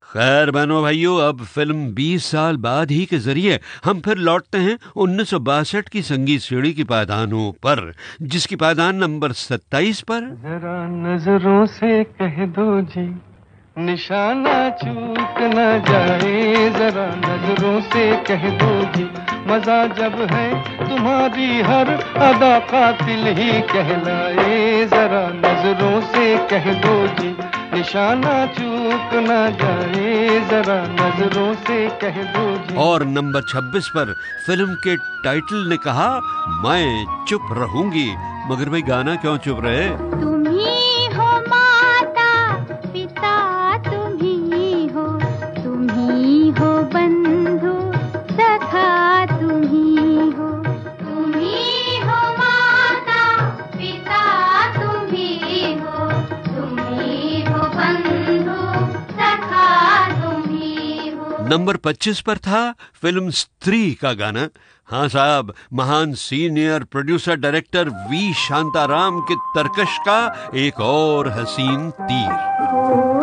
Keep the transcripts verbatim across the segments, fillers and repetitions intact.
खैर बहनों भाइयों, अब फिल्म बीस साल बाद ही के जरिए हम फिर लौटते हैं उन्नीस सौ बासठ की संगीत सीढ़ी की पायदानों पर, जिसकी पायदान नंबर सत्ताईस पर जरा नजरों से कह दो जी, निशाना चूक न जाए। जरा नजरों से कह दो जी, मजा जब है तुम्हारी हर अदा कातिल ही कहलाए। जरा नजरों से कह दो जी, निशाना चूक न जाए। जरा नजरों से कह दो जी। और नंबर छब्बीस पर फिल्म के टाइटल ने कहा, मैं चुप रहूंगी। मगर भाई गाना क्यों चुप रहे? तुम ही हो माता पिता, तुम ही हो, तुम ही हो बंधु सखा, तुम ही हो। तुम ही हो माता पिता, तुम ही हो, तुम ही हो बंधु सखा, तुम ही हो। नंबर पच्चीस पर था फिल्म स्त्री का गाना। हाँ साहब, महान senior producer director V Shantaram के तरकश का एक और हसीन तीर।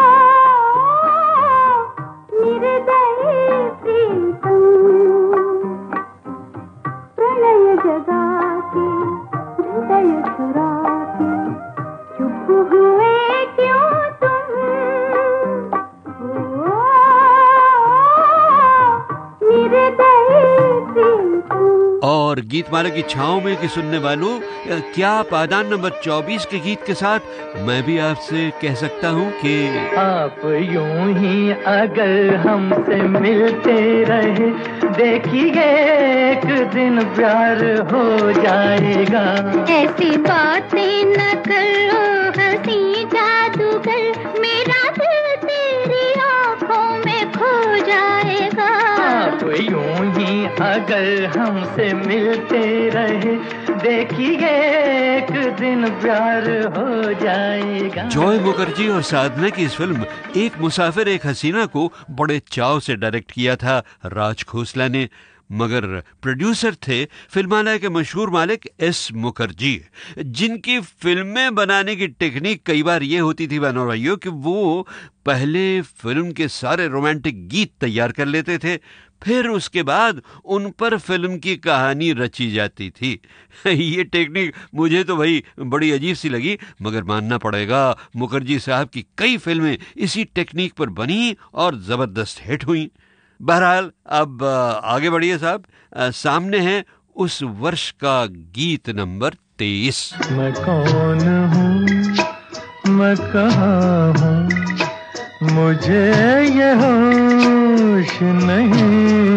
और गीतमाला की छांव में की सुनने वालों, क्या पायदान नंबर चौबीस के गीत के साथ मैं भी आपसे कह सकता हूँ कि आप यूं ही अगर हमसे मिलते रहे, देखिए एक दिन प्यार हो जाएगा। ऐसी बातें न करो हंसी जादूगर, मेरा दिल तेरी आंखों में खो जाएगा। आप यूं ही अगर हमसे मिलते रहे, देखिए एक दिन प्यार हो जाएगा। जॉय मुखर्जी और साधना की इस फिल्म एक मुसाफिर एक हसीना को बड़े चाव से डायरेक्ट किया था राज खोसला ने, मगर प्रोड्यूसर थे फिल्मालय के मशहूर मालिक एस मुखर्जी, जिनकी फिल्में बनाने की टेक्निक कई बार ये होती थी बहनों भाइयों कि वो पहले फिल्म के सारे रोमांटिक गीत तैयार कर लेते थे, फिर उसके बाद उन पर फिल्म की कहानी रची जाती थी। ये टेक्निक मुझे तो भाई बड़ी अजीब सी लगी, मगर मानना पड़ेगा मुखर्जी साहब की कई फिल्में इसी टेक्निक पर बनी और जबरदस्त हिट हुई। बहरहाल अब आगे बढ़िए साहब, सामने है उस वर्ष का गीत नंबर तेईस। मैं कौन हूँ, मैं कहाँ हूँ, मुझे ये होश नहीं,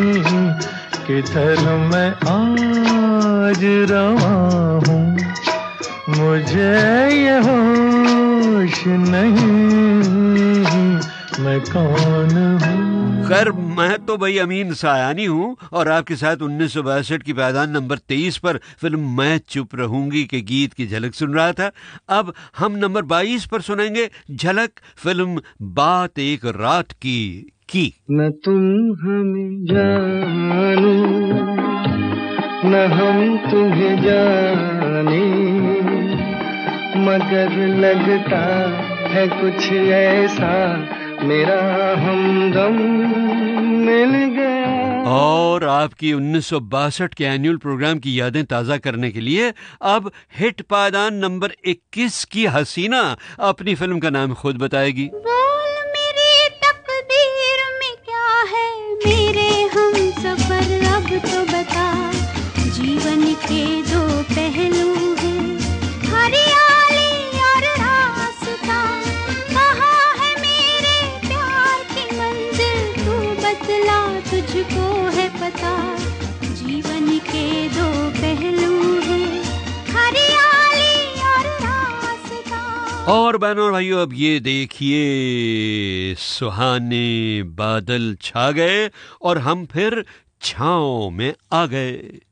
किधर मैं आज रवा हूँ, मुझे ये होश नहीं, मैं कौन हूँ। खैर मैं तो भाई अमीन सायानी हूँ और आपके साथ उन्नीस सौ बासठ की पायदान नंबर तेईस पर फिल्म मैं चुप रहूंगी के गीत की झलक सुन रहा था। अब हम नंबर बाईस पर सुनेंगे झलक फिल्म बात एक रात की की। न तुम हमें जानो, न हम तुम्हें जाने, मगर लगता है कुछ ऐसा मेरा हमदम मिल गया। और आपकी उन्नीस सौ बासठ के एनुअल प्रोग्राम की यादें ताजा करने के लिए अब हिट पायदान नंबर इक्कीस की हसीना अपनी फिल्म का नाम खुद बताएगी। बोल मेरी तकदीर में क्या है, मेरे हम सफर अब तो बता। जीवन के दो पहलू हैं, हरियाली और रास्ता। कहाँ है मेरे प्यार की मंजिल, तू बतला, तुझको है पता। जीवन के दो पहलू हैं, हरियाली और रास्ता। और बहनों और भाइयों, अब ये देखिए सुहाने बादल छा गए और हम फिर छांव में आ गए।